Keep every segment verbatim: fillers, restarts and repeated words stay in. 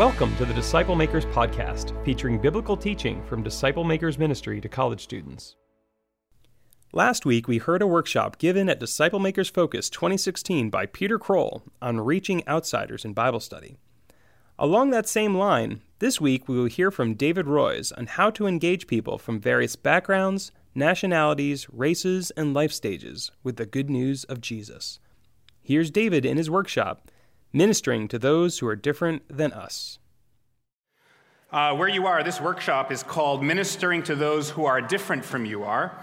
Welcome to the Disciple Makers Podcast, featuring biblical teaching from Disciple Makers Ministry to college students. Last week, we heard a workshop given at Disciple Makers Focus twenty sixteen by Peter Kroll on reaching outsiders in Bible study. Along that same line, this week we will hear from David Roys on how to engage people from various backgrounds, nationalities, races, and life stages with the good news of Jesus. Here's David in his workshop, ministering to those who are different than us. Uh, where you are, this workshop is called Ministering to Those Who Are Different From You Are.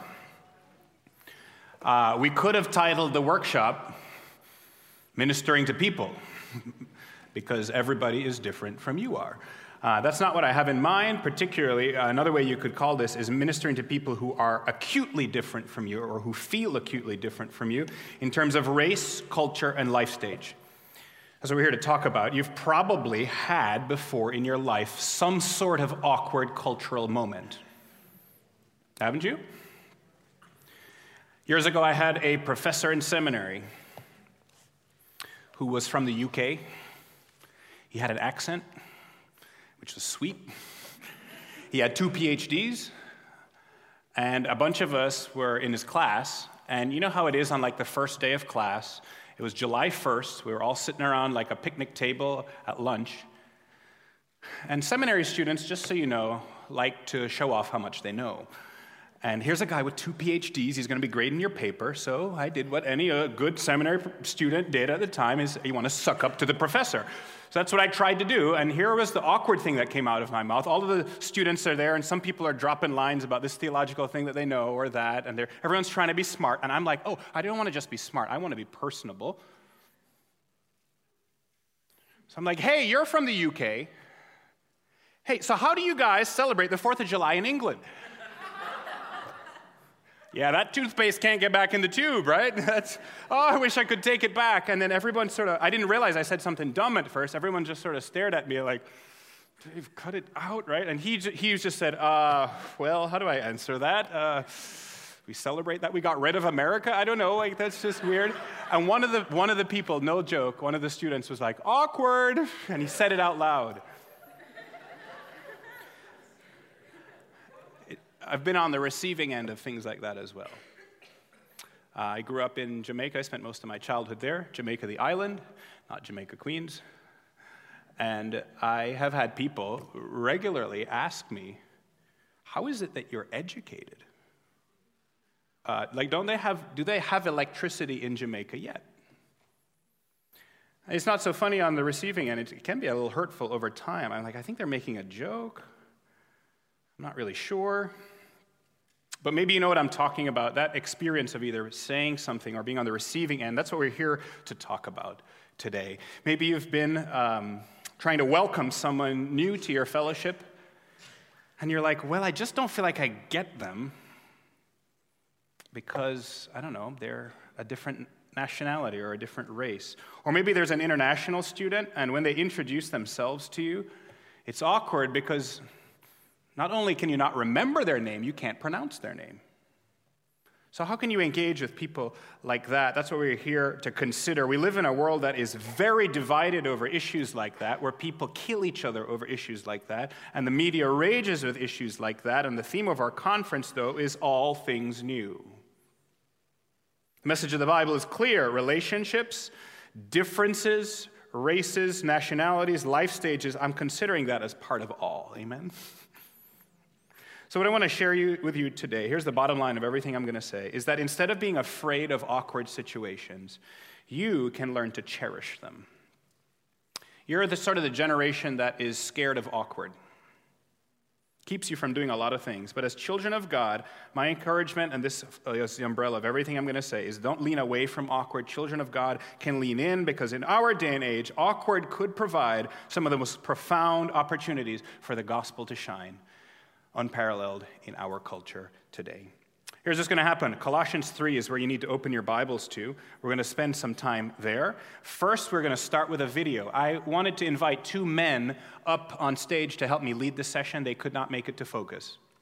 Uh, we could have titled the workshop Ministering to People, because everybody is different from you are. Uh, that's not what I have in mind. Particularly, uh, another way you could call this is ministering to people who are acutely different from you or who feel acutely different from you in terms of race, culture, and life stage. That's what we're here to talk about. You've probably had before in your life some sort of awkward cultural moment. Haven't you? Years ago, I had a professor in seminary who was from the U K. He had an accent, which was sweet. He had two P H Ds, and a bunch of us were in his class. And you know how it is on like the first day of class? It was July first. We were all sitting around like a picnic table at lunch. And seminary students, just so you know, like to show off how much they know. And here's a guy with two P H Ds. He's going to be grading your paper. So I did what any uh, good seminary student did at the time, is you want to suck up to the professor. So that's what I tried to do. And here was the awkward thing that came out of my mouth. All of the students are there, and some people are dropping lines about this theological thing that they know or that. And they're, everyone's trying to be smart. And I'm like, oh, I don't want to just be smart. I want to be personable. So I'm like, hey, you're from the U K. Hey, so how do you guys celebrate the fourth of July in England? Yeah, that toothpaste can't get back in the tube, right? That's, oh, I wish I could take it back. And then everyone sort of, I didn't realize I said something dumb at first. Everyone just sort of stared at me like, Dave, cut it out, right? And he he just said, uh, well, how do I answer that? Uh, we celebrate that we got rid of America? I don't know, like that's just weird. And one of the one of the people, no joke, one of the students was like, awkward, and he said it out loud. I've been on the receiving end of things like that as well. Uh, I grew up in Jamaica. I spent most of my childhood there. Jamaica the island, not Jamaica Queens. And I have had people regularly ask me, how is it that you're educated? Uh, like, don't they have, do they have electricity in Jamaica yet? It's not so funny on the receiving end. It can be a little hurtful over time. I'm like, I think they're making a joke. I'm not really sure. But maybe you know what I'm talking about, that experience of either saying something or being on the receiving end. That's what we're here to talk about today. Maybe you've been um, trying to welcome someone new to your fellowship, and you're like, well, I just don't feel like I get them because, I don't know, they're a different nationality or a different race. Or maybe there's an international student, and when they introduce themselves to you, it's awkward because not only can you not remember their name, you can't pronounce their name. So how can you engage with people like that? That's what we're here to consider. We live in a world that is very divided over issues like that, where people kill each other over issues like that, and the media rages with issues like that, and the theme of our conference, though, is all things new. The message of the Bible is clear. Relationships, differences, races, nationalities, life stages, I'm considering that as part of all. Amen? So what I want to share you, with you today, here's the bottom line of everything I'm going to say, is that instead of being afraid of awkward situations, you can learn to cherish them. You're the sort of the generation that is scared of awkward. Keeps you from doing a lot of things. But as children of God, my encouragement, and this is the umbrella of everything I'm going to say, is don't lean away from awkward. Children of God can lean in, because in our day and age, awkward could provide some of the most profound opportunities for the gospel to shine, unparalleled in our culture today. Here's what's going to happen. Colossians three is where you need to open your Bibles to. We're going to spend some time there. First, we're going to start with a video. I wanted to invite two men up on stage to help me lead the session. They could not make it to Focus.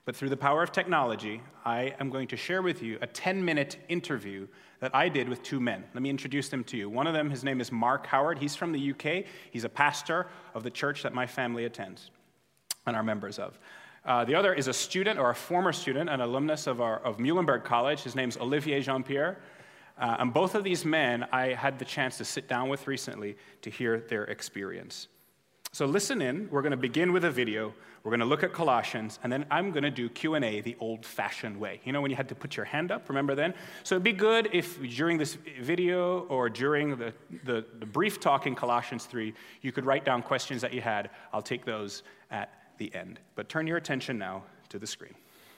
But through the power of technology, I am going to share with you a ten-minute interview that I did with two men. Let me introduce them to you. One of them, his name is Mark Howard. He's from the U K. He's a pastor of the church that my family attends and are members of. Uh, the other is a student, or a former student, an alumnus of, our, of Muhlenberg College. His name's Olivier Jean-Pierre. Uh, and both of these men I had the chance to sit down with recently to hear their experience. So listen in. We're going to begin with a video. We're going to look at Colossians, and then I'm going to do Q and A the old-fashioned way. You know when you had to put your hand up? Remember then? So it'd be good if during this video or during the, the, the brief talk in Colossians three, you could write down questions that you had. I'll take those at the end. But turn your attention now to the screen.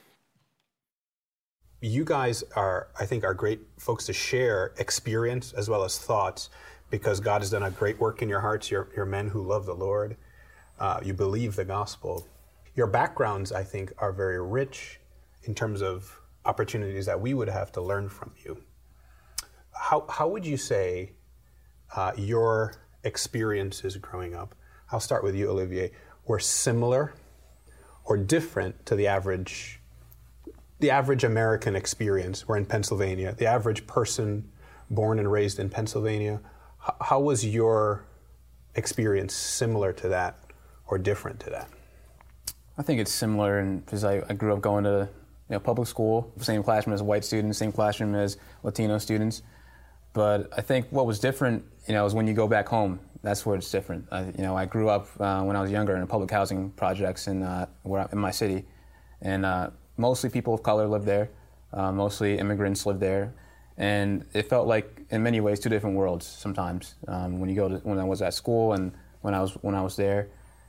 You guys are, I think, are great folks to share experience as well as thoughts, because God has done a great work in your hearts. You're, you're men who love the Lord. Uh, you believe the gospel. Your backgrounds, I think, are very rich in terms of opportunities that we would have to learn from you. How, how would you say uh, your experiences growing up, I'll start with you, Olivier, were similar or different to the average the average American experience? We're in Pennsylvania. The average person born and raised in Pennsylvania. H- how was your experience similar to that or different to that? I think it's similar, and because I, I grew up going to you know, public school, same classroom as white students, same classroom as Latino students. But I think what was different, you know, is when you go back home. That's where it's different. I, you know, I grew up uh, when I was younger in public housing projects in uh, where I, in my city, and uh, mostly people of color lived there. Uh, mostly immigrants lived there, and it felt like, in many ways, two different worlds. Sometimes um, when you go to when I was at school and when I was when I was there,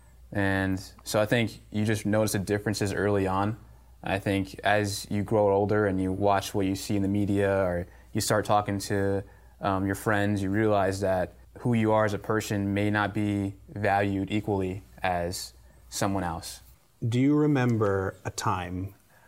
and so I think you just notice the differences early on. I think as you grow older and you watch what you see in the media, or you start talking to um, your friends, you realize that who you are as a person may not be valued equally as someone else. Do you remember a time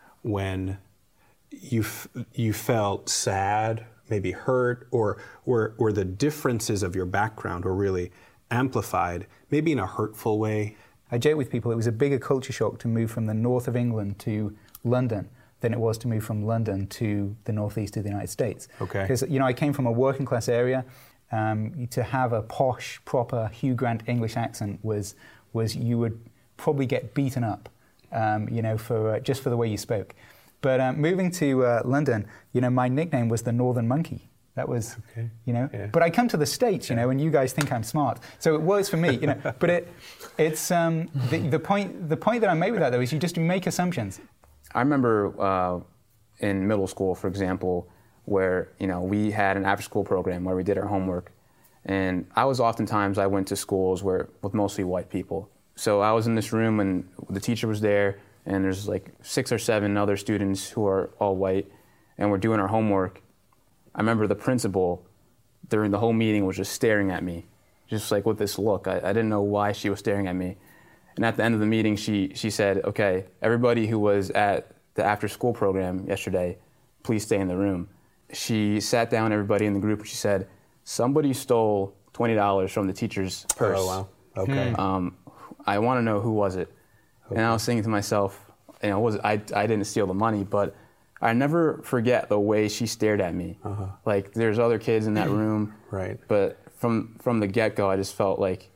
when you f- you felt sad, maybe hurt, or were, were the differences of your background were really amplified, maybe in a hurtful way? I joke with people, it was a bigger culture shock to move from the north of England to London than it was to move from London to the northeast of the United States. Okay. Because, you know, I came from a working class area. Um, to have a posh, proper Hugh Grant English accent was, was you would probably get beaten up, um, you know, for uh, just for the way you spoke. But uh, moving to uh, London, you know, my nickname was the Northern Monkey. That was, okay. you know, yeah. But I come to the States, you yeah. know, and you guys think I'm smart, so it works for me, you know. But it, it's um, the, the point. The point that I made with that though is you just make assumptions. I remember uh, in middle school, for example, where, you know, we had an after-school program where we did our homework. And I was oftentimes, I went to schools where with mostly white people. So I was in this room and the teacher was there, and there's like six or seven other students who are all white, and we're doing our homework. I remember the principal during the whole meeting was just staring at me, just like with this look. I, I didn't know why she was staring at me. And at the end of the meeting, she, she said, okay, everybody who was at the after-school program yesterday, please stay in the room. She sat down everybody in the group and she said, somebody stole twenty dollars from the teacher's purse. Oh, wow. Okay. Um, I want to know who was it. Okay. And I was thinking to myself, you know, was I, I didn't steal the money, but I never forget the way she stared at me. Uh-huh. Like, there's other kids in that room. Right. But from, from the get-go, I just felt like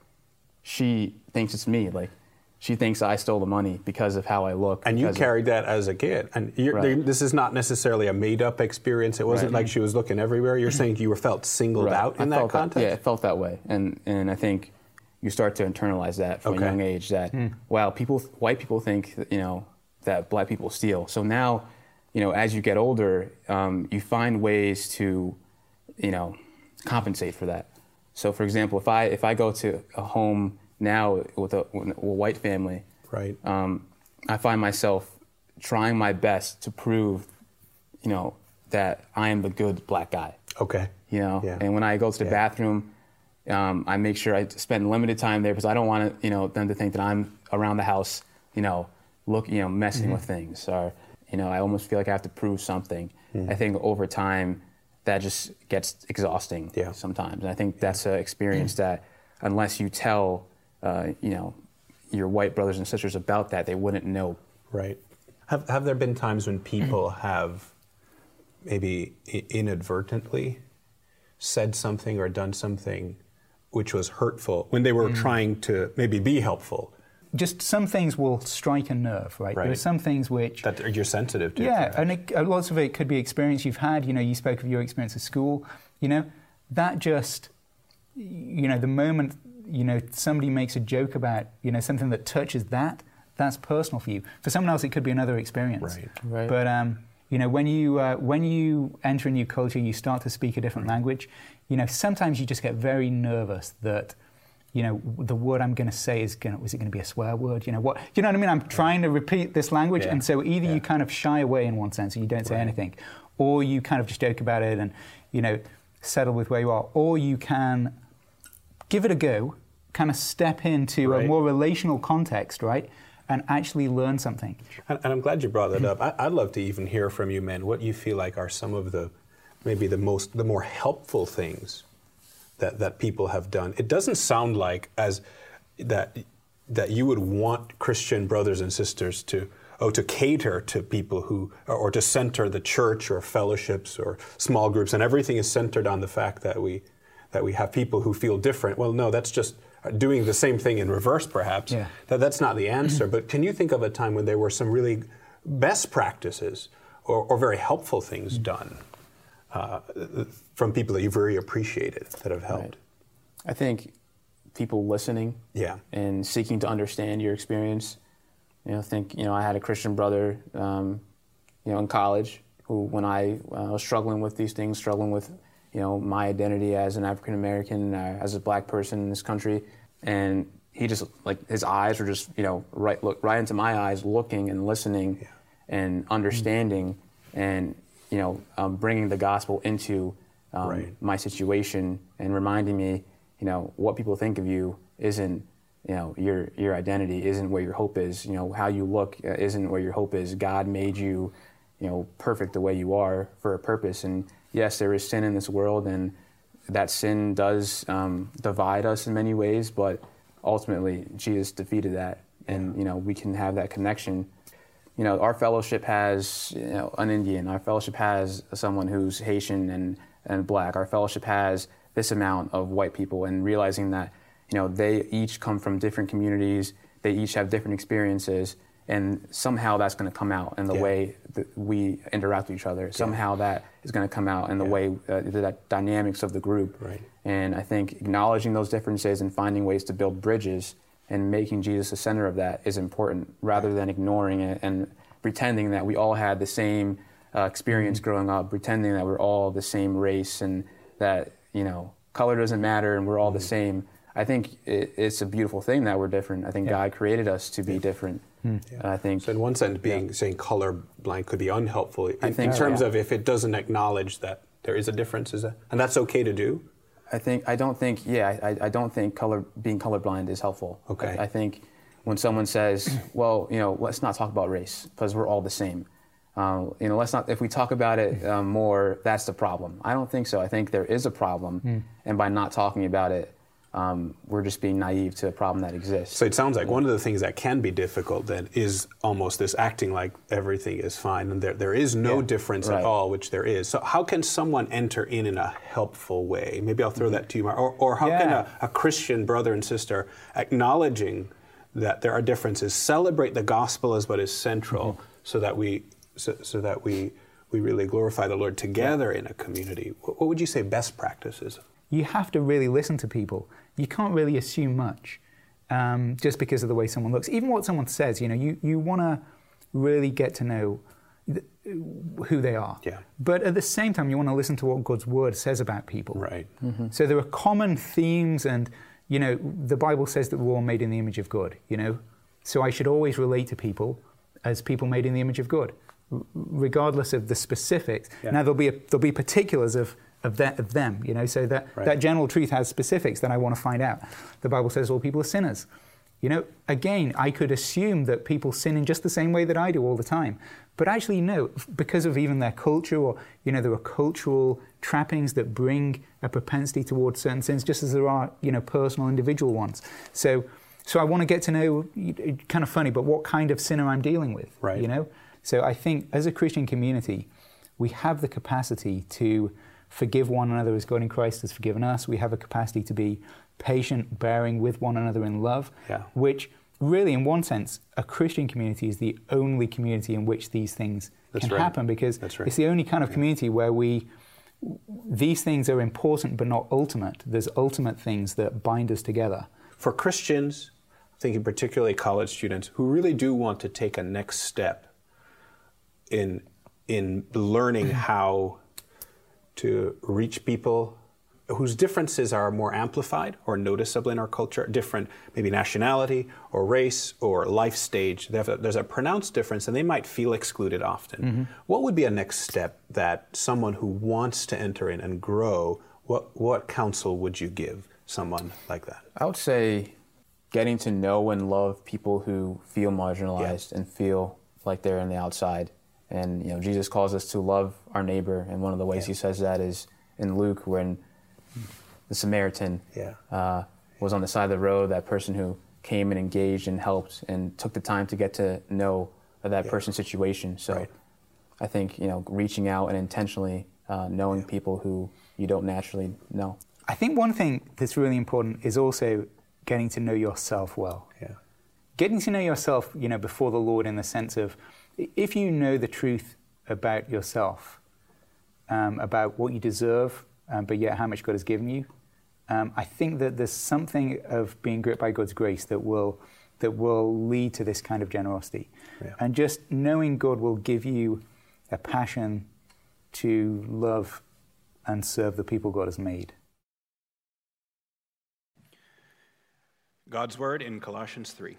she thinks it's me. Like, she thinks I stole the money because of how I look. And you carried that as a kid. And you're, right. this is not necessarily a made-up experience. It wasn't right. like she was looking everywhere. You're saying you were felt singled right. out in I that context? That, yeah, it felt that way. And and I think you start to internalize that from okay. a young age that, mm. wow, people, white people think, you know, that black people steal. So now, you know, as you get older, um, you find ways to, you know, compensate for that. So, for example, if I if I go to a home now with a, with a white family, right. Um, I find myself trying my best to prove, you know, that I am the good black guy. Okay. You know, yeah. and when I go to the yeah. bathroom, um, I make sure I spend limited time there because I don't want to, you know, them to think that I'm around the house, you know, look, you know, messing mm-hmm. with things, or, you know, I almost feel like I have to prove something. Mm. I think over time that just gets exhausting yeah. sometimes. And I think that's an experience that unless you tell, uh, you know, your white brothers and sisters about that, they wouldn't know. Right. Have, have there been times when people have maybe inadvertently said something or done something which was hurtful when they were mm. trying to maybe be helpful? Just some things will strike a nerve, right? right. There are some things which... That you're sensitive to. Yeah, perhaps. and it, lots of it could be experience you've had. You know, you spoke of your experience at school. You know, that just, you know, the moment, you know, somebody makes a joke about, you know, something that touches that, that's personal for you. For someone else, it could be another experience. Right. Right. But, um, you know, when you, uh, when you enter a new culture, you start to speak a different right. language, you know, sometimes you just get very nervous that, you know, the word I'm going to say is going to, is it going to be a swear word? You know what? You know what I mean? I'm trying to repeat this language, yeah. and so either yeah. you kind of shy away in one sense and you don't say right. anything, or you kind of just joke about it and, you know, settle with where you are, or you can give it a go, kind of step into right. a more relational context, right, and actually learn something. And, and I'm glad you brought that up. I, I'd love to even hear from you men what you feel like are some of the, maybe the most, the more helpful things that, that people have done. It doesn't sound like as that that you would want Christian brothers and sisters to oh to cater to people who or, or to center the church or fellowships or small groups, and everything is centered on the fact that we that we have people who feel different. Well, no, that's just doing the same thing in reverse, perhaps. Yeah. That that's not the answer. But can you think of a time when there were some really best practices or, or very helpful things done Uh, from people that you very appreciated that have helped? Right. I think people listening yeah. and seeking to understand your experience. You know, I think, you know, I had a Christian brother, um, you know, in college who, when I uh, was struggling with these things, struggling with, you know, my identity as an African American, uh, as a black person in this country, and he just, like, his eyes were just, you know, right, look right into my eyes, looking and listening yeah. and understanding mm-hmm. and, you know, um, bringing the gospel into um, right. my situation and reminding me, you know, what people think of you isn't, you know, your your identity isn't where your hope is. You know, how you look isn't where your hope is. God made you, you know, perfect the way you are for a purpose. And yes, there is sin in this world, and that sin does um, divide us in many ways. But ultimately, Jesus defeated that, and you know, we can have that connection. You know, our fellowship has, you know, an Indian. Our fellowship has someone who's Haitian and, and black. Our fellowship has this amount of white people, and realizing that, you know, they each come from different communities, they each have different experiences, and somehow that's going to come out in the yeah. way that we interact with each other. Yeah. Somehow that is going to come out in the yeah. way, uh, the dynamics of the group. Right. And I think acknowledging those differences and finding ways to build bridges and making Jesus the center of that is important, rather than ignoring it and pretending that we all had the same uh, experience mm-hmm. growing up, pretending that we're all the same race and that, you know, color doesn't matter and we're all mm-hmm. the same. I think it, it's a beautiful thing that we're different. I think yeah. God created us to be yeah. different. Mm-hmm. Yeah. I think. So in one sense, being yeah. saying colorblind could be unhelpful. In, I think in terms yeah. of if it doesn't acknowledge that there is a difference, is that, and that's okay to do. I think I don't think yeah I, I don't think color being colorblind is helpful. Okay. I, I think when someone says, well, you know, let's not talk about race because we're all the same. Um, you know, let's not. If we talk about it um, more, that's the problem. I don't think so. I think there is a problem, mm. and by not talking about it, um, we're just being naive to a problem that exists. So it sounds like one of the things that can be difficult then is almost this acting like everything is fine and there there is no yeah. difference right. at all, which there is. So how can someone enter in in a helpful way? Maybe I'll throw mm-hmm. that to you, Mark. Or, or how yeah. can a, a Christian brother and sister, acknowledging that there are differences, celebrate the gospel as what is central, mm-hmm. so that we so, so that we we really glorify the Lord together yeah. in a community? What, what would you say best practices? You have to really listen to people. You can't really assume much um, just because of the way someone looks. Even what someone says, you know, you, you want to really get to know th- who they are. Yeah. But at the same time, you want to listen to what God's Word says about people. Right. Mm-hmm. So there are common themes, and, you know, the Bible says that we're all made in the image of God, you know. So I should always relate to people as people made in the image of God, r- regardless of the specifics. Yeah. Now, there'll be a, there'll be particulars of Of, that, of them, you know, so that, right. that general truth has specifics that I want to find out. The Bible says all people are sinners. You know, again, I could assume that people sin in just the same way that I do all the time. But actually, no, because of even their culture, or, you know, there are cultural trappings that bring a propensity towards certain sins, just as there are, you know, personal, individual ones. So, so I want to get to know, kind of funny, but what kind of sinner I'm dealing with, right. you know? So I think as a Christian community, we have the capacity to forgive one another as God in Christ has forgiven us. We have a capacity to be patient, bearing with one another in love, Yeah. which really, in one sense, a Christian community is the only community in which these things That's can right. happen, because That's right. it's the only kind of community where we, these things are important but not ultimate. There's ultimate things that bind us together. For Christians, thinking particularly college students, who really do want to take a next step in in learning how to reach people whose differences are more amplified or noticeable in our culture, different maybe nationality or race or life stage. They have a, there's a pronounced difference and they might feel excluded often. Mm-hmm. What would be a next step that someone who wants to enter in and grow, what, what counsel would you give someone like that? I would say getting to know and love people who feel marginalized yeah. and feel like they're on the outside. And you know, Jesus calls us to love our neighbor, and one of the ways yeah. he says that is in Luke, when the Samaritan yeah. uh, was on the side of the road, that person who came and engaged and helped and took the time to get to know that yeah. person's situation. So right. I think, you know, reaching out and intentionally uh, knowing yeah. people who you don't naturally know. I think one thing that's really important is also getting to know yourself well. Yeah. Getting to know yourself, you know, before the Lord, in the sense of, if you know the truth about yourself, um, about what you deserve, um, but yet how much God has given you, um, I think that there's something of being gripped by God's grace that will that will lead to this kind of generosity. Yeah. And just knowing God will give you a passion to love and serve the people God has made. God's word in Colossians three.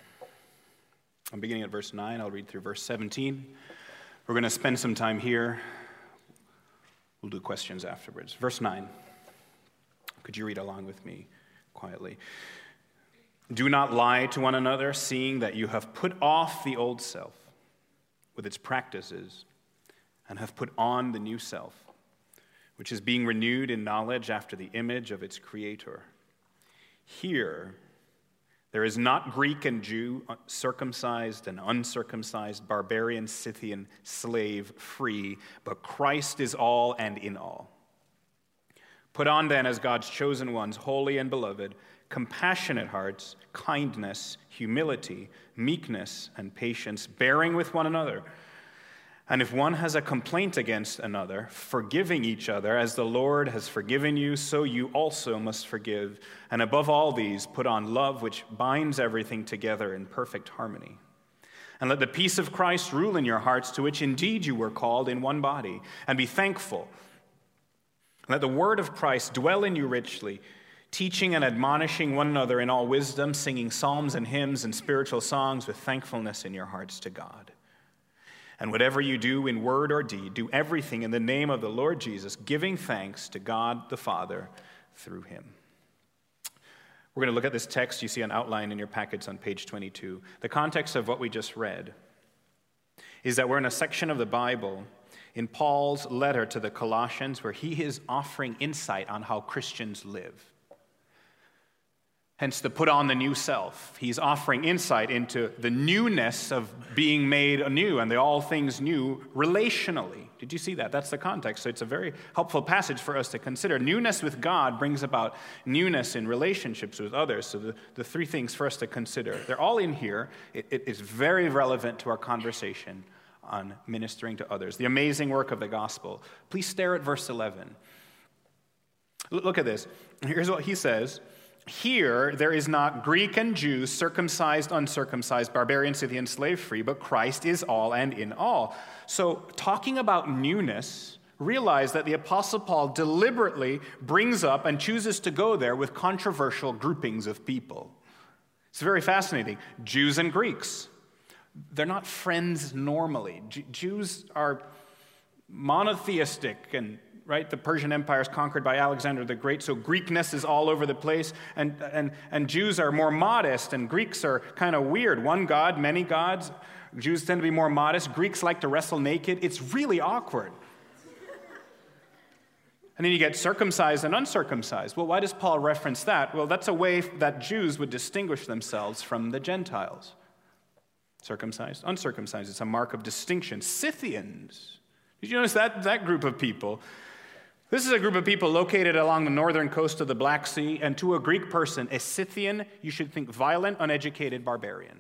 I'm beginning at verse nine. I'll read through verse seventeen. We're going to spend some time here. We'll do questions afterwards. Verse nine. Could you read along with me quietly? Do not lie to one another, seeing that you have put off the old self with its practices and have put on the new self, which is being renewed in knowledge after the image of its creator. Here, there is not Greek and Jew, circumcised and uncircumcised, barbarian, Scythian, slave, free, but Christ is all and in all. Put on then as God's chosen ones, holy and beloved, compassionate hearts, kindness, humility, meekness, and patience, bearing with one another. And if one has a complaint against another, forgiving each other, as the Lord has forgiven you, so you also must forgive. And above all these, put on love, which binds everything together in perfect harmony. And let the peace of Christ rule in your hearts, to which indeed you were called in one body, and be thankful. Let the word of Christ dwell in you richly, teaching and admonishing one another in all wisdom, singing psalms and hymns and spiritual songs with thankfulness in your hearts to God. And whatever you do in word or deed, do everything in the name of the Lord Jesus, giving thanks to God the Father through him. We're going to look at this text. You see an outline in your packets on page twenty-two. The context of what we just read is that we're in a section of the Bible in Paul's letter to the Colossians where he is offering insight on how Christians live. Hence the put on the new self. He's offering insight into the newness of being made anew and the all things new relationally. Did you see that? That's the context. So it's a very helpful passage for us to consider. Newness with God brings about newness in relationships with others. So the, the three things for us to consider, they're all in here. It, it is very relevant to our conversation on ministering to others. The amazing work of the gospel. Please stare at verse eleven. Look at this. Here's what he says. Here, there is not Greek and Jew, circumcised, uncircumcised, barbarian, Scythian, slave free, but Christ is all and in all. So, talking about newness, realize that the Apostle Paul deliberately brings up and chooses to go there with controversial groupings of people. It's very fascinating. Jews and Greeks, they're not friends normally. J- Jews are monotheistic and right? The Persian Empire is conquered by Alexander the Great, so Greekness is all over the place, and, and, and Jews are more modest, and Greeks are kind of weird. One God, many gods. Jews tend to be more modest. Greeks like to wrestle naked. It's really awkward. And then you get circumcised and uncircumcised. Well, why does Paul reference that? Well, that's a way that Jews would distinguish themselves from the Gentiles. Circumcised, uncircumcised. It's a mark of distinction. Scythians. Did you notice that, that group of people? This is a group of people located along the northern coast of the Black Sea, and to a Greek person, a Scythian, you should think violent, uneducated barbarian.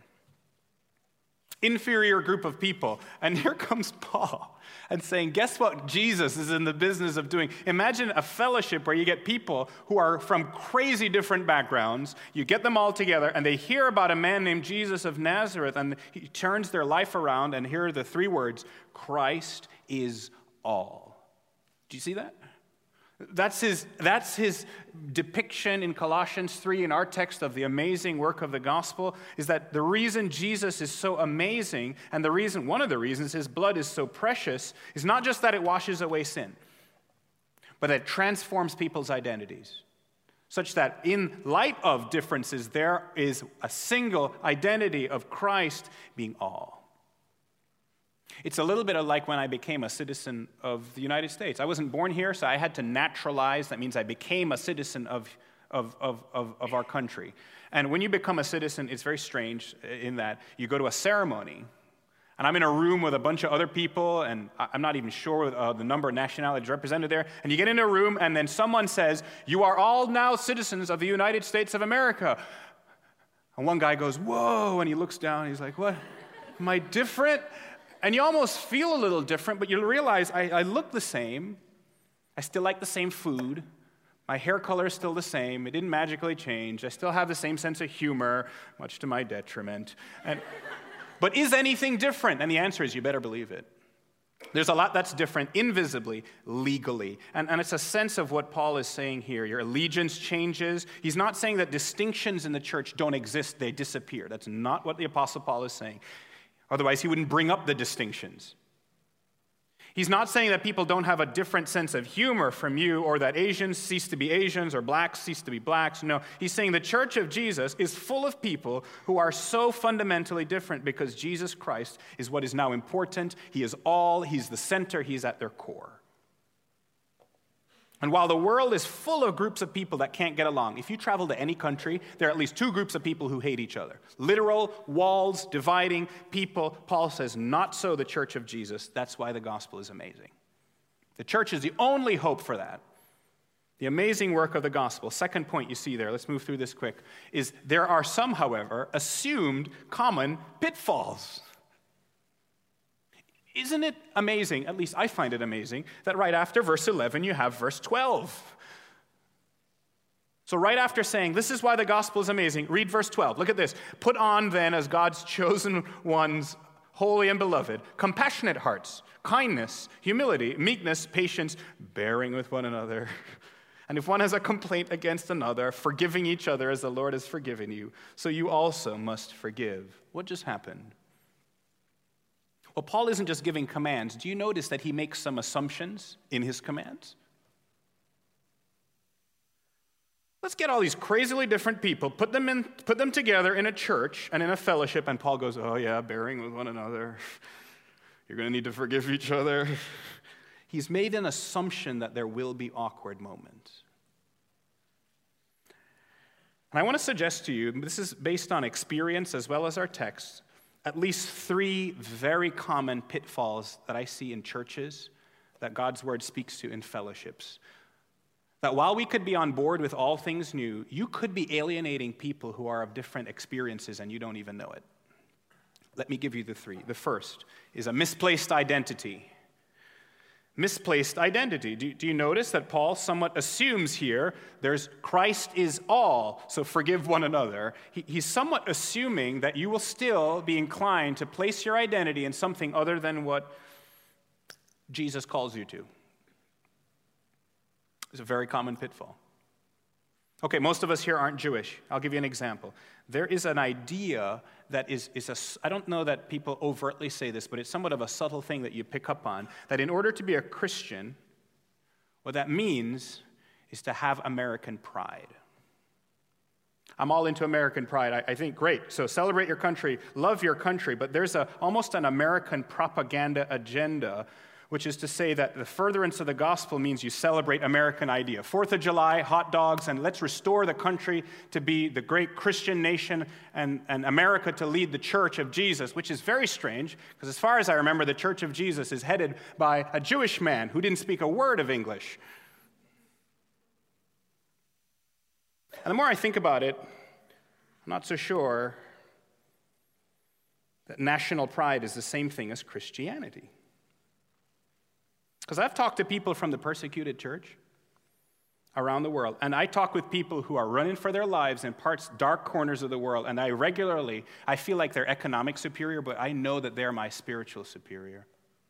Inferior group of people. And here comes Paul and saying, guess what Jesus is in the business of doing? Imagine a fellowship where you get people who are from crazy different backgrounds. You get them all together, and they hear about a man named Jesus of Nazareth, and he turns their life around, and here are the three words, Christ is all. Do you see that? That's his, that's his depiction in Colossians three in our text of the amazing work of the gospel, is that the reason Jesus is so amazing, and the reason, one of the reasons his blood is so precious, is not just that it washes away sin, but that it transforms people's identities, such that in light of differences, there is a single identity of Christ being all. It's a little bit like when I became a citizen of the United States. I wasn't born here, so I had to naturalize. That means I became a citizen of, of, of, of, of our country. And when you become a citizen, it's very strange in that you go to a ceremony, and I'm in a room with a bunch of other people, and I'm not even sure uh, the number of nationalities represented there, and you get in a room, and then someone says, you are all now citizens of the United States of America. And one guy goes, whoa, and he looks down, and he's like, what? Am I different? And you almost feel a little different, but you realize I, I look the same. I still like the same food. My hair color is still the same. It didn't magically change. I still have the same sense of humor, much to my detriment. And, but is anything different? And the answer is you better believe it. There's a lot that's different invisibly, legally. And, and it's a sense of what Paul is saying here. Your allegiance changes. He's not saying that distinctions in the church don't exist, they disappear. That's not what the Apostle Paul is saying. Otherwise, he wouldn't bring up the distinctions. He's not saying that people don't have a different sense of humor from you, or that Asians cease to be Asians or blacks cease to be blacks. No, he's saying the church of Jesus is full of people who are so fundamentally different because Jesus Christ is what is now important. He is all, he's the center, he's at their core. And while the world is full of groups of people that can't get along, if you travel to any country, there are at least two groups of people who hate each other. Literal walls dividing people. Paul says, not so the church of Jesus. That's why the gospel is amazing. The church is the only hope for that. The amazing work of the gospel. Second point you see there, let's move through this quick, is there are some, however, assumed common pitfalls. Isn't it amazing, at least I find it amazing, that right after verse eleven you have verse twelve. So right after saying, this is why the gospel is amazing, read verse twelve. Look at this. Put on then as God's chosen ones, holy and beloved, compassionate hearts, kindness, humility, meekness, patience, bearing with one another. And if one has a complaint against another, forgiving each other as the Lord has forgiven you, so you also must forgive. What just happened? Well, Paul isn't just giving commands. Do you notice that he makes some assumptions in his commands? Let's get all these crazily different people, put them in, put them together in a church and in a fellowship, and Paul goes, oh yeah, bearing with one another. You're going to need to forgive each other. He's made an assumption that there will be awkward moments. And I want to suggest to you, this is based on experience as well as our text, at least three very common pitfalls that I see in churches that God's word speaks to in fellowships. That while we could be on board with all things new, you could be alienating people who are of different experiences and you don't even know it. Let me give you the three. The first is a misplaced identity. Misplaced identity. Do, do you notice that Paul somewhat assumes here there's Christ is all, so forgive one another. He, he's somewhat assuming that you will still be inclined to place your identity in something other than what Jesus calls you to. It's a very common pitfall. Okay, most of us here aren't Jewish. I'll give you an example. There is an idea that is, is a, I don't know that people overtly say this, but it's somewhat of a subtle thing that you pick up on, that in order to be a Christian, what that means is to have American pride. I'm all into American pride. I, I think, great, so celebrate your country, love your country, but there's a, almost an American propaganda agenda which is to say that the furtherance of the gospel means you celebrate American idea. Fourth of July, hot dogs, and let's restore the country to be the great Christian nation and, and America to lead the church of Jesus, which is very strange, because as far as I remember, the church of Jesus is headed by a Jewish man who didn't speak a word of English. And the more I think about it, I'm not so sure that national pride is the same thing as Christianity. Because I've talked to people from the persecuted church around the world, and I talk with people who are running for their lives in parts, dark corners of the world, and I regularly, I feel like they're economic superior, but I know that they're my spiritual superior.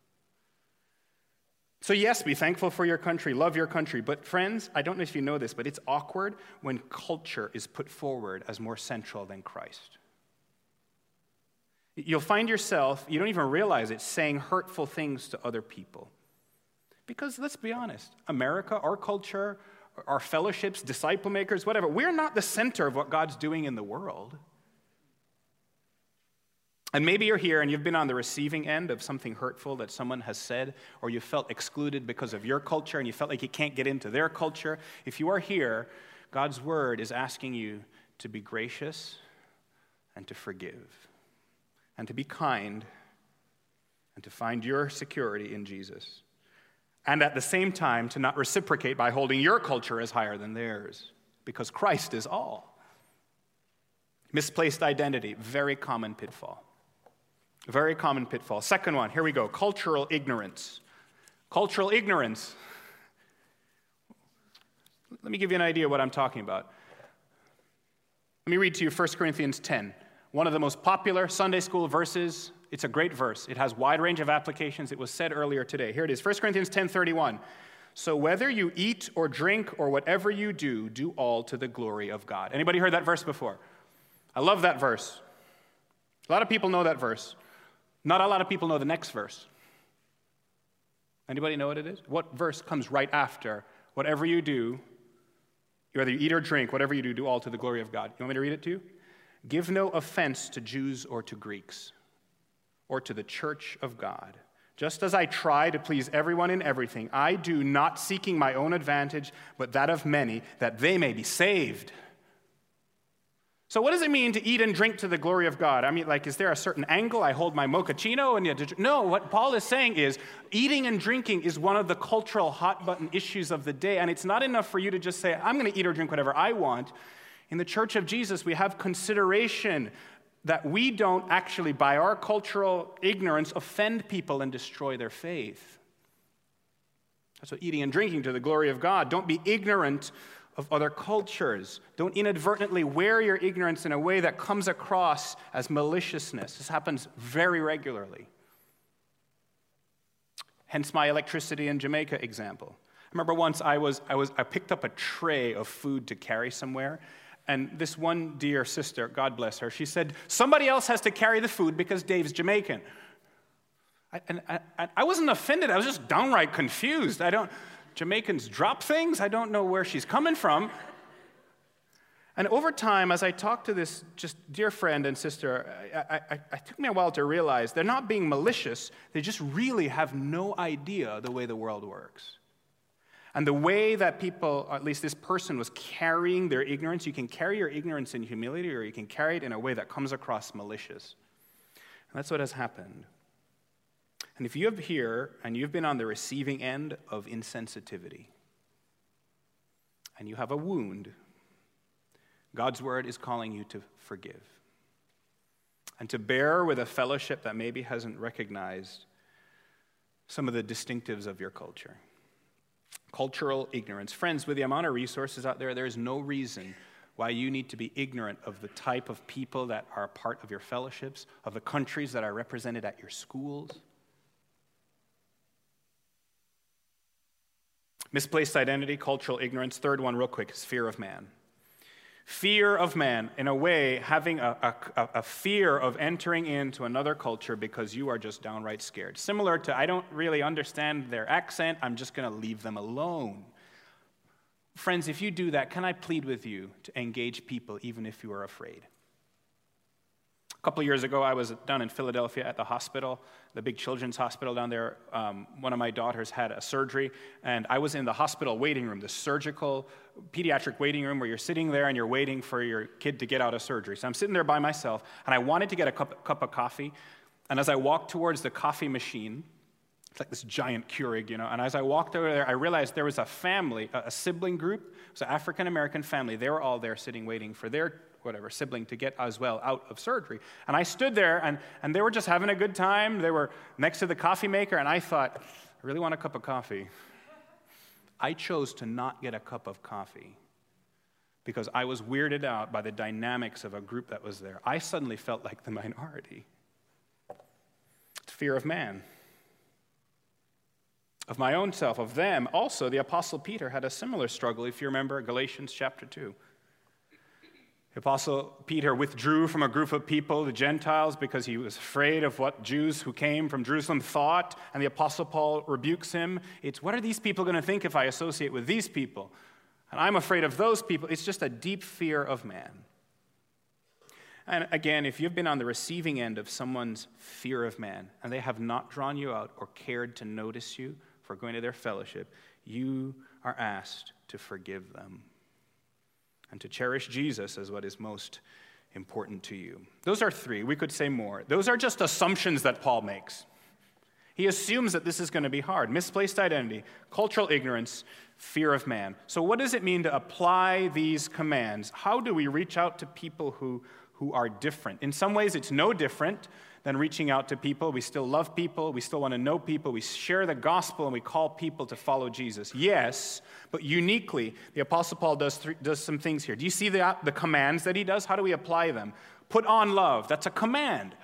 So yes, be thankful for your country, love your country, but friends, I don't know if you know this, but it's awkward when culture is put forward as more central than Christ. You'll find yourself, you don't even realize it, saying hurtful things to other people. Because let's be honest, America, our culture, our fellowships, disciple makers, whatever, we're not the center of what God's doing in the world. And maybe you're here and you've been on the receiving end of something hurtful that someone has said, or you felt excluded because of your culture and you felt like you can't get into their culture. If you are here, God's word is asking you to be gracious and to forgive and to be kind and to find your security in Jesus. And at the same time, to not reciprocate by holding your culture as higher than theirs, because Christ is all. Misplaced identity, very common pitfall. Very common pitfall. Second one, here we go, cultural ignorance. Cultural ignorance. Let me give you an idea of what I'm talking about. Let me read to you First Corinthians ten, one of the most popular Sunday school verses. It's a great verse. It has a wide range of applications. It was said earlier today. Here it is, First Corinthians ten thirty-one. So whether you eat or drink or whatever you do, do all to the glory of God. Anybody heard that verse before? I love that verse. A lot of people know that verse. Not a lot of people know the next verse. Anybody know what it is? What verse comes right after? Whatever you do, whether you eat or drink, whatever you do, do all to the glory of God. You want me to read it to you? Give no offense to Jews or to Greeks, or to the church of God. Just as I try to please everyone in everything, I do not seeking my own advantage, but that of many, that they may be saved. So what does it mean to eat and drink to the glory of God? I mean, like, is there a certain angle? I hold my mochaccino and you... No, what Paul is saying is eating and drinking is one of the cultural hot-button issues of the day, and it's not enough for you to just say, I'm going to eat or drink whatever I want. In the Church of Jesus, we have consideration that we don't actually, by our cultural ignorance, offend people and destroy their faith. That's what eating and drinking to the glory of God. Don't be ignorant of other cultures. Don't inadvertently wear your ignorance in a way that comes across as maliciousness. This happens very regularly. Hence my electricity in Jamaica example. I remember once I was I was I picked up a tray of food to carry somewhere. And this one dear sister, God bless her, she said, somebody else has to carry the food because Dave's Jamaican. I, and I, I wasn't offended. I was just downright confused. I don't, Jamaicans drop things. I don't know where she's coming from. And over time, as I talked to this just dear friend and sister, I, I, I, it took me a while to realize they're not being malicious. They just really have no idea the way the world works. And the way that people, or at least this person, was carrying their ignorance, you can carry your ignorance in humility, or you can carry it in a way that comes across malicious. And that's what has happened. And if you have here, and you've been on the receiving end of insensitivity, and you have a wound, God's word is calling you to forgive. And to bear with a fellowship that maybe hasn't recognized some of the distinctives of your culture. Cultural ignorance. Friends, with the amount of resources out there, there is no reason why you need to be ignorant of the type of people that are a part of your fellowships, of the countries that are represented at your schools. Misplaced identity, cultural ignorance. Third one, real quick, is fear of man. Fear of man, in a way, having a, a, a fear of entering into another culture because you are just downright scared. Similar to, I don't really understand their accent, I'm just going to leave them alone. Friends, if you do that, can I plead with you to engage people even if you are afraid? A couple of years ago, I was down in Philadelphia at the hospital, the big children's hospital down there. Um, one of my daughters had a surgery, and I was in the hospital waiting room, the surgical pediatric waiting room where you're sitting there and you're waiting for your kid to get out of surgery. So I'm sitting there by myself, and I wanted to get a cup, cup of coffee. And as I walked towards the coffee machine, it's like this giant Keurig, you know, and as I walked over there, I realized there was a family, a, a sibling group. It was an African-American family. They were all there sitting waiting for their whatever, sibling to get as well out of surgery. And I stood there, and, and they were just having a good time. They were next to the coffee maker, and I thought, I really want a cup of coffee. I chose to not get a cup of coffee because I was weirded out by the dynamics of a group that was there. I suddenly felt like the minority. It's fear of man, of my own self, of them. Also, the Apostle Peter had a similar struggle, if you remember Galatians chapter two. The Apostle Peter withdrew from a group of people, the Gentiles, because he was afraid of what Jews who came from Jerusalem thought, and the Apostle Paul rebukes him. It's, what are these people going to think if I associate with these people? And I'm afraid of those people. It's just a deep fear of man. And again, if you've been on the receiving end of someone's fear of man, and they have not drawn you out or cared to notice you for going to their fellowship, you are asked to forgive them and to cherish Jesus as what is most important to you. Those are three. We could say more. Those are just assumptions that Paul makes. He assumes that this is going to be hard. Misplaced identity, cultural ignorance, fear of man. So what does it mean to apply these commands? How do we reach out to people who, who are different? In some ways, it's no different than reaching out to people. We still love people. We still want to know people. We share the gospel, and we call people to follow Jesus. Yes, but uniquely, the Apostle Paul does, th- does some things here. Do you see the, the commands that he does? How do we apply them? Put on love. That's a command.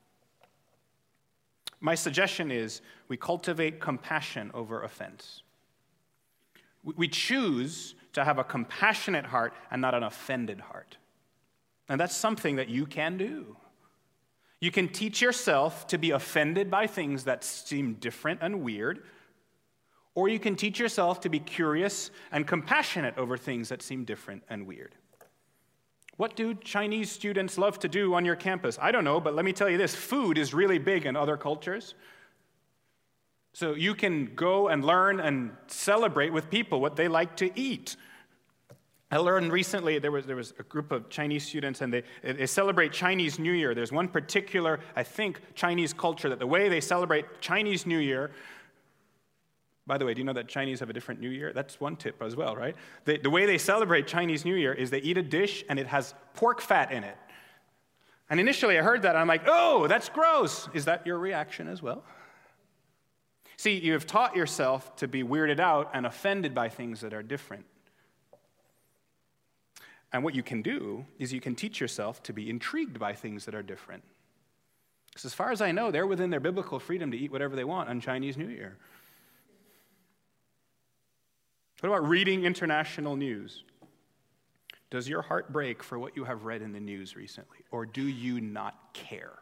My suggestion is we cultivate compassion over offense. We, we choose to have a compassionate heart and not an offended heart. And that's something that you can do. You can teach yourself to be offended by things that seem different and weird, or you can teach yourself to be curious and compassionate over things that seem different and weird. What do Chinese students love to do on your campus? I don't know, but let me tell you this. Food is really big in other cultures. So you can go and learn and celebrate with people what they like to eat. I learned recently there was there was a group of Chinese students, and they, they celebrate Chinese New Year. There's one particular, I think, Chinese culture that the way they celebrate Chinese New Year. By the way, do you know that Chinese have a different New Year? That's one tip as well, right? They, the way they celebrate Chinese New Year is they eat a dish, and it has pork fat in it. And initially I heard that, and I'm like, oh, that's gross. Is that your reaction as well? See, you have taught yourself to be weirded out and offended by things that are different. And what you can do is you can teach yourself to be intrigued by things that are different. Because as far as I know, they're within their biblical freedom to eat whatever they want on Chinese New Year. What about reading international news? Does your heart break for what you have read in the news recently? Or do you not care?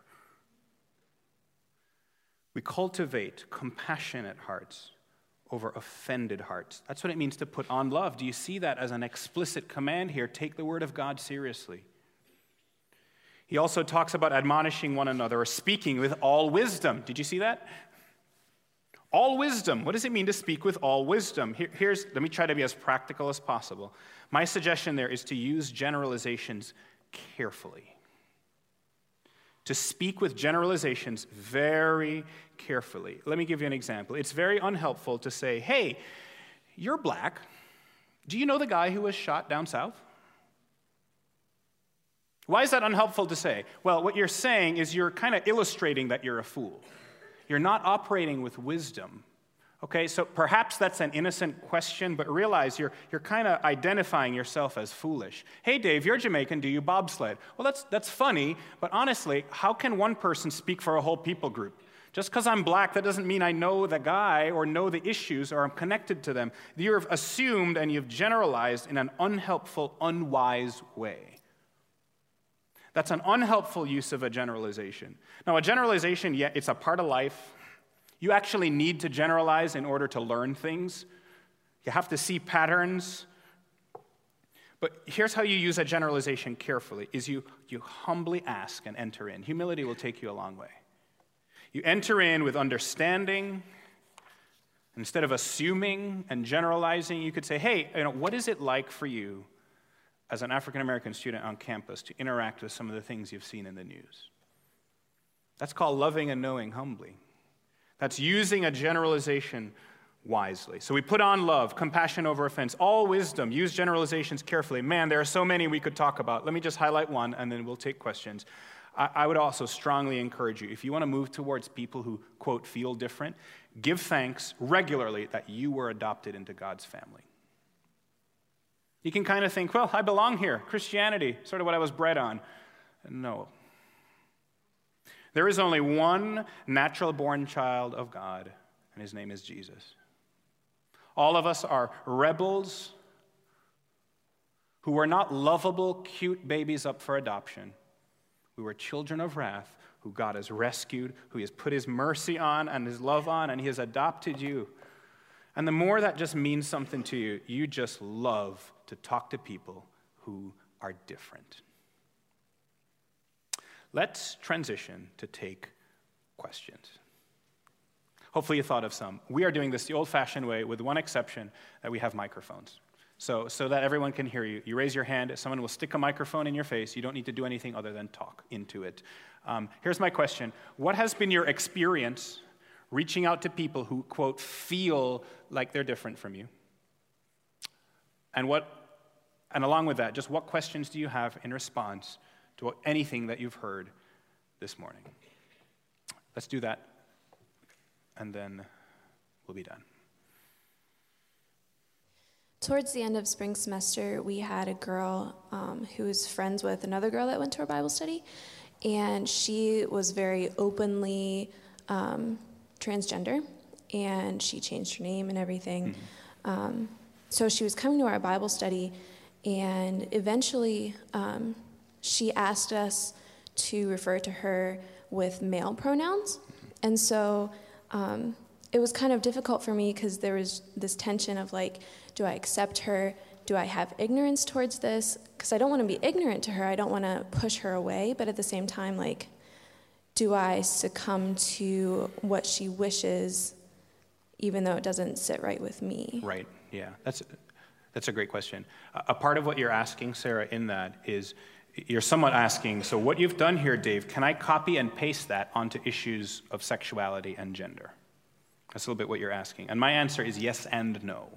We cultivate compassionate hearts over offended hearts. That's what it means to put on love. Do you see that as an explicit command here? Take the word of God seriously. He also talks about admonishing one another or speaking with all wisdom. Did you see that? All wisdom. What does it mean to speak with all wisdom? Here, here's, let me try to be as practical as possible. My suggestion there is to use generalizations carefully. To speak with generalizations very carefully. Let me give you an example. It's very unhelpful to say, hey, you're black. Do you know the guy who was shot down south? Why is that unhelpful to say? Well, what you're saying is you're kind of illustrating that you're a fool. You're not operating with wisdom. Okay, so perhaps that's an innocent question, but realize you're you're kind of identifying yourself as foolish. Hey, Dave, you're Jamaican. Do you bobsled? Well, that's that's funny, but honestly, how can one person speak for a whole people group? Just because I'm black, that doesn't mean I know the guy or know the issues or I'm connected to them. You've assumed and you've generalized in an unhelpful, unwise way. That's an unhelpful use of a generalization. Now, a generalization, yeah, it's a part of life. You actually need to generalize in order to learn things. You have to see patterns. But here's how you use a generalization carefully, is you, you humbly ask and enter in. Humility will take you a long way. You enter in with understanding. Instead of assuming and generalizing, you could say, hey, you know, what is it like for you as an African-American student on campus to interact with some of the things you've seen in the news? That's called loving and knowing humbly. That's using a generalization wisely. So we put on love, compassion over offense, all wisdom, use generalizations carefully. Man, there are so many we could talk about. Let me just highlight one, and then we'll take questions. I, I would also strongly encourage you, if you want to move towards people who, quote, feel different, give thanks regularly that you were adopted into God's family. You can kind of think, well, I belong here. Christianity, sort of what I was bred on. No. There is only one natural-born child of God, and his name is Jesus. All of us are rebels who were not lovable, cute babies up for adoption. We were children of wrath who God has rescued, who he has put his mercy on and his love on, and he has adopted you. And the more that just means something to you, you just love to talk to people who are different. Let's transition to take questions. Hopefully you thought of some. We are doing this the old-fashioned way with one exception, that we have microphones. So, so that everyone can hear you. You raise your hand, someone will stick a microphone in your face. You don't need to do anything other than talk into it. Um, here's my question. What has been your experience reaching out to people who, quote, feel like they're different from you? And what, and along with that, just what questions do you have in response to what, anything that you've heard this morning? Let's do that, and then we'll be done. Towards the end of spring semester, we had a girl um, who was friends with another girl that went to our Bible study, and she was very openly um, transgender, and she changed her name and everything. Mm-hmm. Um, so she was coming to our Bible study, and eventually um, she asked us to refer to her with male pronouns, and so um, it was kind of difficult for me because there was this tension of like, do I accept her? Do I have ignorance towards this? Because I don't want to be ignorant to her. I don't want to push her away. But at the same time, like, do I succumb to what she wishes, even though it doesn't sit right with me? Right, yeah. That's, that's a great question. A part of what you're asking, Sarah, in that is you're somewhat asking, so what you've done here, Dave, can I copy and paste that onto issues of sexuality and gender? That's a little bit what you're asking. And my answer is yes and no.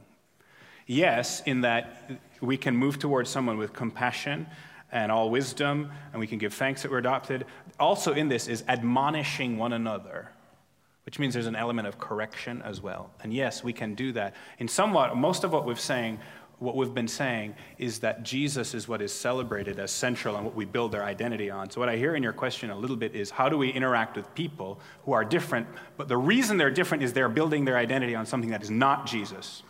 Yes, in that we can move towards someone with compassion and all wisdom, and we can give thanks that we're adopted. Also in this is admonishing one another, which means there's an element of correction as well. And yes, we can do that. In somewhat, most of what we've saying, what we've been saying is that Jesus is what is celebrated as central and what we build their identity on. So what I hear in your question a little bit is, how do we interact with people who are different? But the reason they're different is they're building their identity on something that is not Jesus.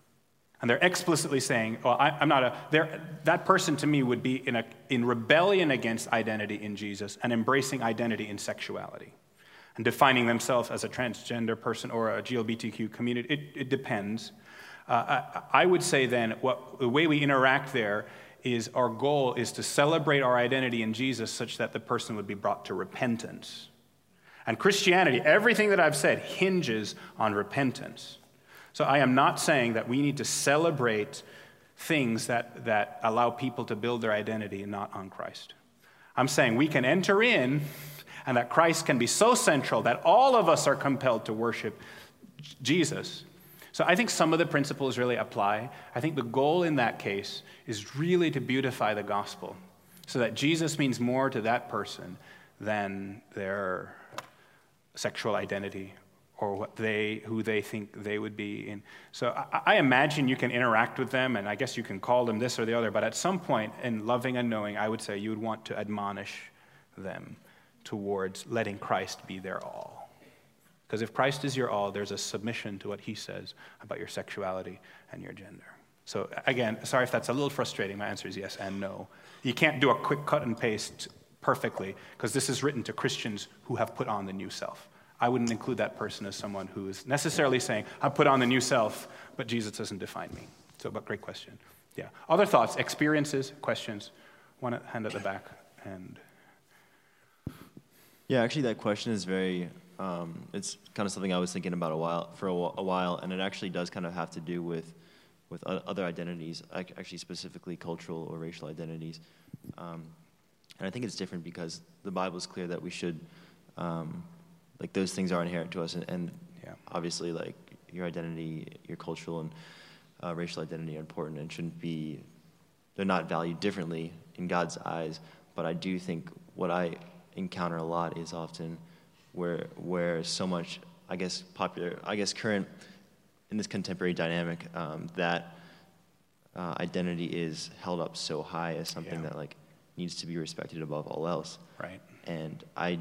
And they're explicitly saying, well, I, I'm not a, that person to me would be in, a, in rebellion against identity in Jesus and embracing identity in sexuality and defining themselves as a transgender person or a L G B T Q community. It, it depends. Uh, I, I would say then, what, the way we interact there is our goal is to celebrate our identity in Jesus such that the person would be brought to repentance. And Christianity, everything that I've said, hinges on repentance. So I am not saying that we need to celebrate things that, that allow people to build their identity not on Christ. I'm saying we can enter in, and that Christ can be so central that all of us are compelled to worship Jesus. So I think some of the principles really apply. I think the goal in that case is really to beautify the gospel so that Jesus means more to that person than their sexual identity or what they, who they think they would be in. So I, I imagine you can interact with them, and I guess you can call them this or the other, but at some point in loving and knowing, I would say you would want to admonish them towards letting Christ be their all. Because if Christ is your all, there's a submission to what he says about your sexuality and your gender. So again, sorry if that's a little frustrating. My answer is yes and no. You can't do a quick cut and paste perfectly, because this is written to Christians who have put on the new self. I wouldn't include that person as someone who is necessarily saying, I put on the new self, but Jesus doesn't define me. So, but great question. Yeah. Other thoughts, experiences, questions? One hand at the back. And yeah, actually, that question is very. Um, it's kind of something I was thinking about a while for a, a while, and it actually does kind of have to do with with other identities, actually specifically cultural or racial identities. Um, and I think it's different because the Bible is clear that we should, um, like those things are inherent to us, and, and yeah. obviously, like your identity, your cultural and uh, racial identity are important and shouldn't be. They're not valued differently in God's eyes. But I do think what I encounter a lot is often where where so much, I guess, popular, I guess, current, in this contemporary dynamic, um, that uh, identity is held up so high as something yeah. that, like, needs to be respected above all else. Right. And I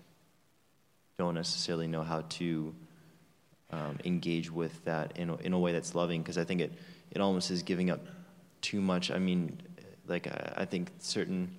don't necessarily know how to um, engage with that in a, in a way that's loving, because I think it, it almost is giving up too much. I mean, like, I, I think certain...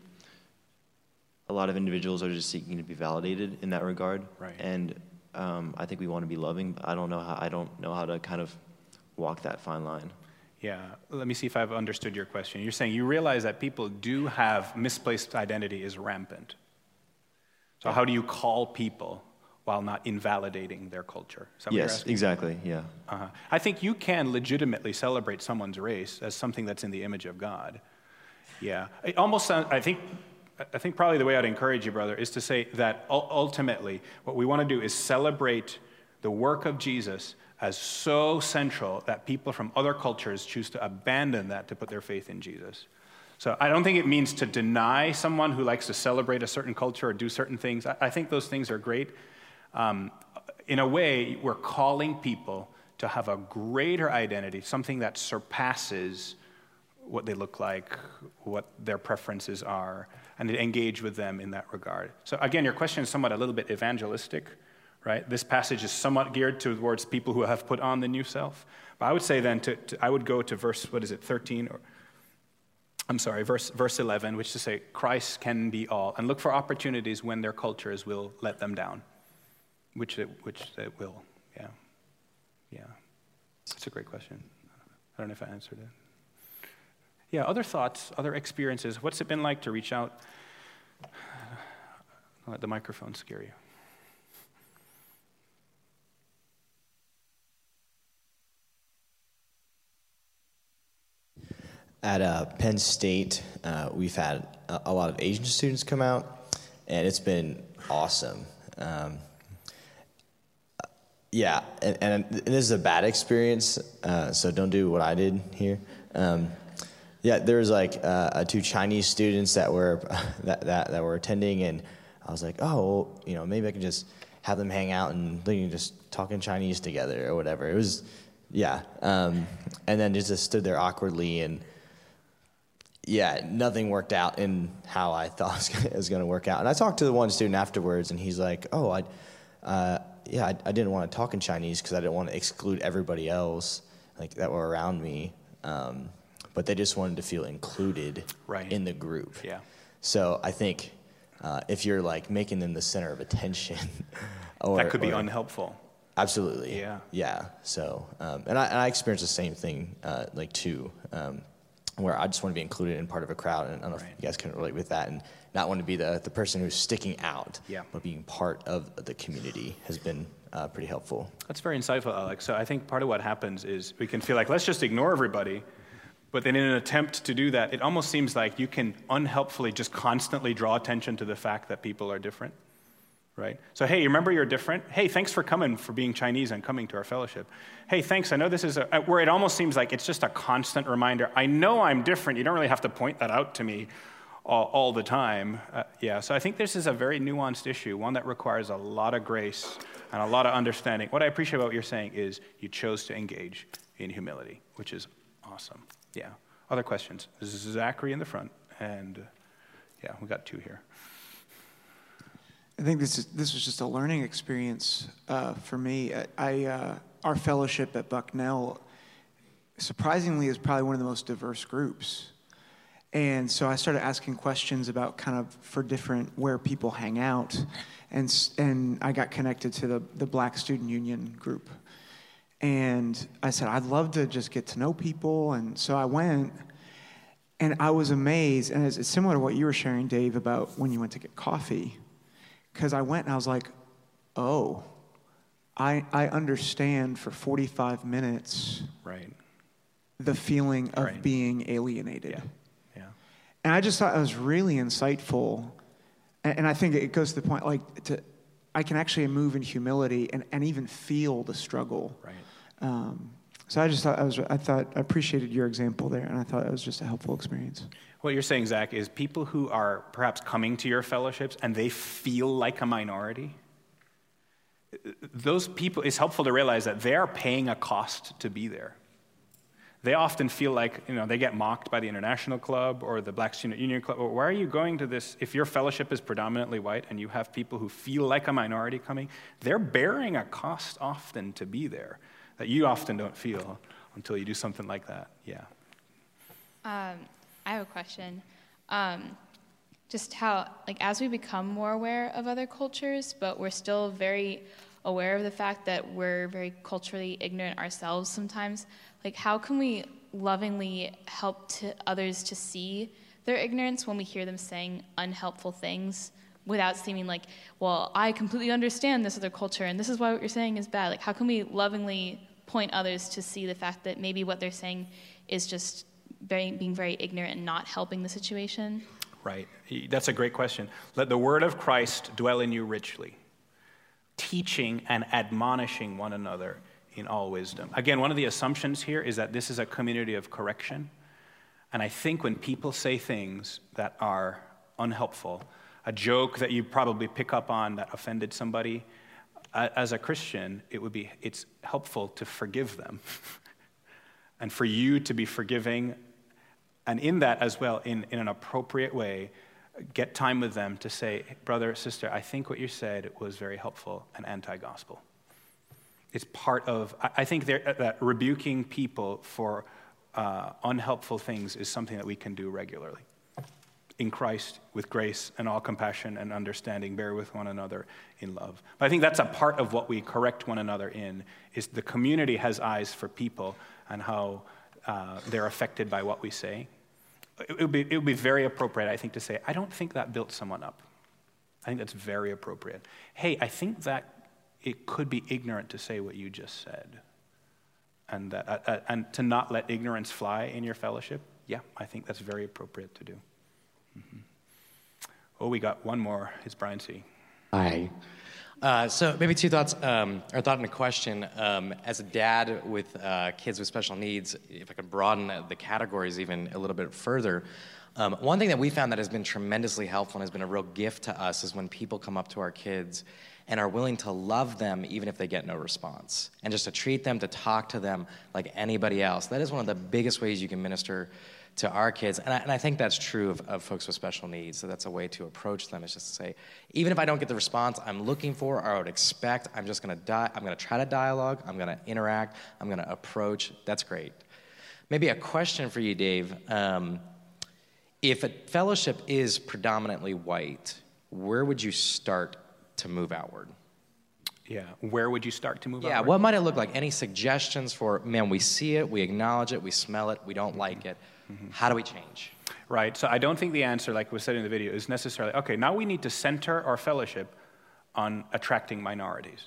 a lot of individuals are just seeking to be validated in that regard, right. and um, I think we want to be loving. But I don't know how. I don't know how to kind of walk that fine line. Yeah, let me see if I've understood your question. You're saying you realize that people do have misplaced identity is rampant. So yeah. how do you call people while not invalidating their culture? Is that what yes, you're asking? Exactly. Yeah. Uh-huh. I think you can legitimately celebrate someone's race as something that's in the image of God. Yeah, it almost sounds. I think. I think probably the way I'd encourage you, brother, is to say that ultimately what we want to do is celebrate the work of Jesus as so central that people from other cultures choose to abandon that to put their faith in Jesus. So I don't think it means to deny someone who likes to celebrate a certain culture or do certain things. I think those things are great. Um, in a way, we're calling people to have a greater identity, something that surpasses what they look like, what their preferences are, and to engage with them in that regard. So again, your question is somewhat a little bit evangelistic, right? This passage is somewhat geared towards people who have put on the new self. But I would say then, to, to, I would go to verse, what is it, thirteen, or I'm sorry, verse verse eleven, which is to say, Christ can be all, and look for opportunities when their cultures will let them down, which it, which it will, yeah. Yeah, that's a great question. I don't know if I answered it. Yeah, other thoughts, other experiences. What's it been like to reach out? Don't let the microphone scare you. At uh, Penn State, uh, we've had a, a lot of Asian students come out, and it's been awesome. Um, yeah, and, and this is a bad experience, uh, so don't do what I did here. Um, Yeah, there was like uh, two Chinese students that were that, that that were attending, and I was like, oh, well, you know, maybe I can just have them hang out and they can just talk in Chinese together or whatever. It was, yeah, um, and then just stood there awkwardly, and yeah, nothing worked out in how I thought it was going to work out. And I talked to the one student afterwards, and he's like, oh, I, uh, yeah, I, I didn't want to talk in Chinese because I didn't want to exclude everybody else like that were around me. Um, but they just wanted to feel included right. in the group. Yeah. So I think uh, if you're like making them the center of attention, or, that could be or, unhelpful. Absolutely. Yeah. Yeah. So, um, and I and I experienced the same thing, uh, like too, um, where I just want to be included in part of a crowd, and I don't know right. if you guys can relate with that, and not want to be the the person who's sticking out, yeah. but being part of the community has been uh, pretty helpful. That's very insightful, Alex. So I think part of what happens is we can feel like let's just ignore everybody. But then in an attempt to do that, it almost seems like you can unhelpfully just constantly draw attention to the fact that people are different, right? So, hey, remember you're different? Hey, thanks for coming, for being Chinese and coming to our fellowship. Hey, thanks, I know this is a, where it almost seems like it's just a constant reminder. I know I'm different. You don't really have to point that out to me all, all the time. Uh, yeah, so I think this is a very nuanced issue, one that requires a lot of grace and a lot of understanding. What I appreciate about what you're saying is you chose to engage in humility, which is awesome. Yeah. Other questions? This is Zachary in the front, and uh, yeah, we got two here. I think this is this was just a learning experience uh, for me. I, I uh, our fellowship at Bucknell, surprisingly, is probably one of the most diverse groups, and so I started asking questions about kind of for different where people hang out, and and I got connected to the the Black Student Union group. And I said, I'd love to just get to know people. And so I went, And I was amazed, and it's, it's similar to what you were sharing, Dave, about when you went to get coffee. Because I went and I was like, oh, I I understand for forty-five minutes Right. the feeling of Right. being alienated. Yeah. Yeah. And I just thought it was really insightful. And, and I think it goes to the point, like, to, I can actually move in humility and, and even feel the struggle. Right. Um, so I just thought I was, I thought, I appreciated your example there, and I thought it was just a helpful experience. What you're saying, Zach, is people who are perhaps coming to your fellowships and they feel like a minority, those people, it's helpful to realize that they are paying a cost to be there. They often feel like, you know, they get mocked by the International Club or the Black Student Union Club. Why are you going to this? If your fellowship is predominantly white and you have people who feel like a minority coming, they're bearing a cost often to be there that you often don't feel until you do something like that. Yeah. Um, I have a question. Um, just how, like, as we become more aware of other cultures, but we're still very aware of the fact that we're very culturally ignorant ourselves sometimes, like, how can we lovingly help to others to see their ignorance when we hear them saying unhelpful things without seeming like, well, I completely understand this other culture and this is why what you're saying is bad? Like, how can we lovingly point others to see the fact that maybe what they're saying is just very, being very ignorant and not helping the situation? Right. That's a great question. Let the word of Christ dwell in you richly, teaching and admonishing one another in all wisdom. Again, one of the assumptions here is that this is a community of correction. And I think when people say things that are unhelpful, a joke that you probably pick up on that offended somebody, as a Christian, it would be, it's helpful to forgive them. And for you to be forgiving, and in that as well, in, in an appropriate way, get time with them to say, brother, sister, I think what you said was very helpful and anti-gospel. It's part of, I think that rebuking people for uh, unhelpful things is something that we can do regularly. In Christ, with grace and all compassion and understanding, bear with one another in love. But I think that's a part of what we correct one another in, is the community has eyes for people and how uh, they're affected by what we say. It would be, it would be very appropriate, I think, to say, I don't think that built someone up. I think that's very appropriate. Hey, I think that it could be ignorant to say what you just said. And, that, uh, and to not let ignorance fly in your fellowship, yeah, I think that's very appropriate to do. Mm-hmm. Oh, we got one more. It's Brian C. Hi. Uh, so maybe two thoughts, um, or a thought and a question. Um, as a dad with uh, kids with special needs, if I could broaden the categories even a little bit further, um, one thing that we found that has been tremendously helpful and has been a real gift to us is when people come up to our kids and are willing to love them even if they get no response, and just to treat them, to talk to them like anybody else. That is one of the biggest ways you can minister to our kids, and I, and I think that's true of, of folks with special needs, so that's a way to approach them, is just to say, even if I don't get the response I'm looking for or I would expect, I'm just gonna di- I'm gonna try to dialogue, I'm gonna interact, I'm gonna approach. That's great. Maybe a question for you, Dave. Um, if a fellowship is predominantly white, where would you start to move outward? Yeah, where would you start to move Yeah, outward? what might it look like? Any suggestions for, man, we see it, we acknowledge it, we smell it, we don't like it. Mm-hmm. How do we change? Right, so I don't think the answer, like was said in the video, is necessarily, okay, now we need to center our fellowship on attracting minorities.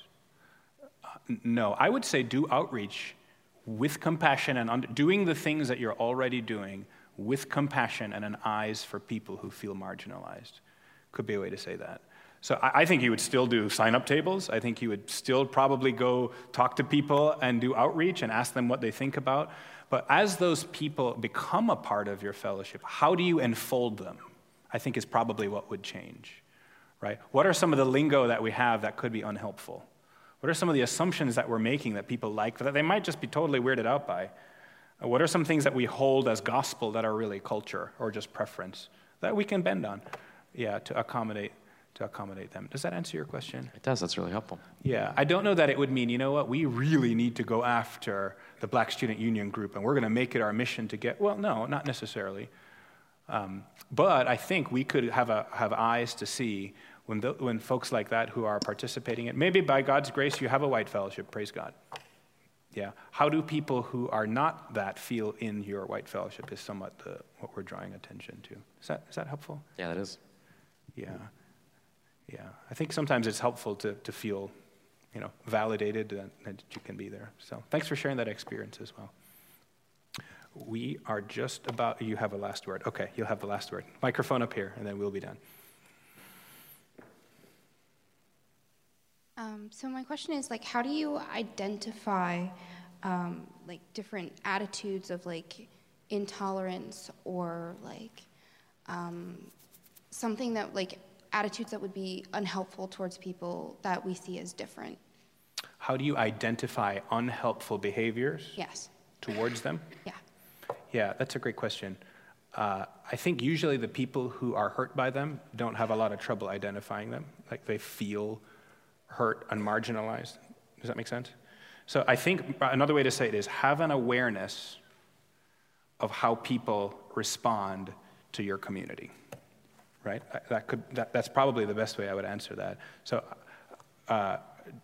Uh, no, I would say do outreach with compassion and under, doing the things that you're already doing with compassion and an eyes for people who feel marginalized. Could be a way to say that. So I, I think you would still do sign-up tables. I think you would still probably go talk to people and do outreach and ask them what they think about. But as those people become a part of your fellowship, how do you enfold them? I think is probably what would change, right? What are some of the lingo that we have that could be unhelpful? What are some of the assumptions that we're making that people like, that they might just be totally weirded out by? What are some things that we hold as gospel that are really culture or just preference that we can bend on, yeah, to accommodate to accommodate them? Does that answer your question? It does. That's really helpful. Yeah, I don't know that it would mean, you know what, we really need to go after the Black Student Union group and we're going to make it our mission to get, well, no, not necessarily. Um, but I think we could have a, have eyes to see when the, when folks like that who are participating in, maybe by God's grace you have a white fellowship, praise God. Yeah. How do people who are not that feel in your white fellowship is somewhat the, what we're drawing attention to. Is that is that helpful? Yeah, that is. Yeah. Yeah. I think sometimes it's helpful to, to feel, you know, validated that, that you can be there. So thanks for sharing that experience as well. We are just about, you have a last word. Okay, you'll have the last word. Microphone up here, and then we'll be done. Um, so my question is, like, how do you identify, um, like, different attitudes of, like, intolerance or, like, um, something that, like, attitudes that would be unhelpful towards people that we see as different? How do you identify unhelpful behaviors? Yes. Towards them? Yeah. Yeah, that's a great question. Uh, I think usually the people who are hurt by them don't have a lot of trouble identifying them. Like, they feel hurt and marginalized. Does that make sense? So I think another way to say it is have an awareness of how people respond to your community, right? That could, that, that's probably the best way I would answer that. So uh,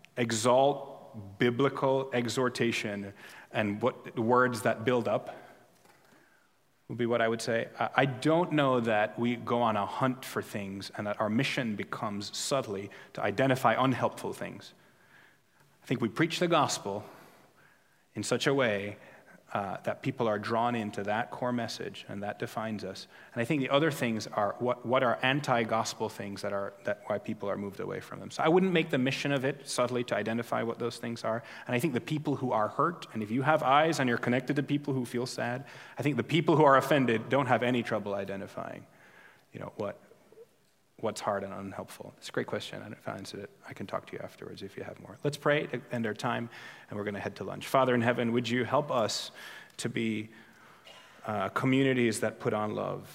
exalt biblical exhortation and what words that build up would be what I would say. I don't know that we go on a hunt for things and that our mission becomes subtly to identify unhelpful things. I think we preach the gospel in such a way uh, that people are drawn into that core message, and that defines us. And I think the other things are what, what are anti-gospel things that are that why people are moved away from them. So I wouldn't make the mission of it subtly to identify what those things are. And I think the people who are hurt, and if you have eyes and you're connected to people who feel sad, I think the people who are offended don't have any trouble identifying, you know, what what's hard and unhelpful. It's a great question. I don't know if I answered it. I can talk to you afterwards if you have more. Let's pray to end our time, and we're going to head to lunch. Father in heaven, would you help us to be uh, communities that put on love,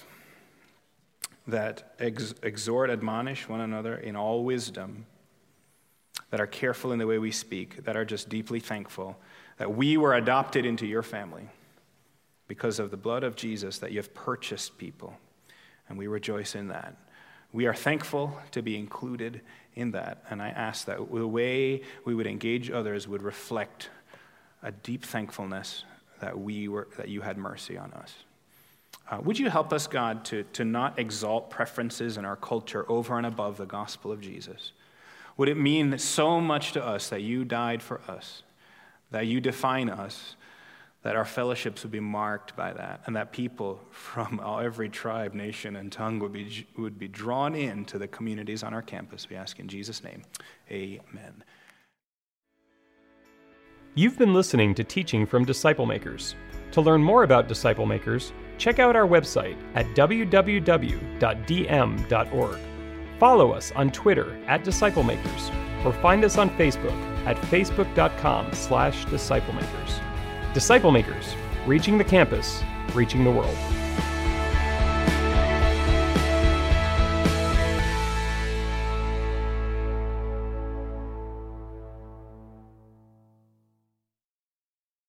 that ex- exhort, admonish one another in all wisdom, that are careful in the way we speak, that are just deeply thankful, that we were adopted into your family because of the blood of Jesus, that you have purchased people, and we rejoice in that. We are thankful to be included in that, and I ask that the way we would engage others would reflect a deep thankfulness that we were that you had mercy on us. Uh, would you help us, God, to, to not exalt preferences in our culture over and above the gospel of Jesus? Would it mean so much to us that you died for us, that you define us, that our fellowships would be marked by that, and that people from all, every tribe, nation, and tongue would be, would be drawn into the communities on our campus? We ask in Jesus' name, amen. You've been listening to Teaching from Disciple Makers. To learn more about Disciple Makers, check out our website at w w w dot d m dot org. Follow us on Twitter at Disciple Makers, or find us on Facebook at facebook dot com slash disciple makers. Disciple Makers, reaching the campus, reaching the world.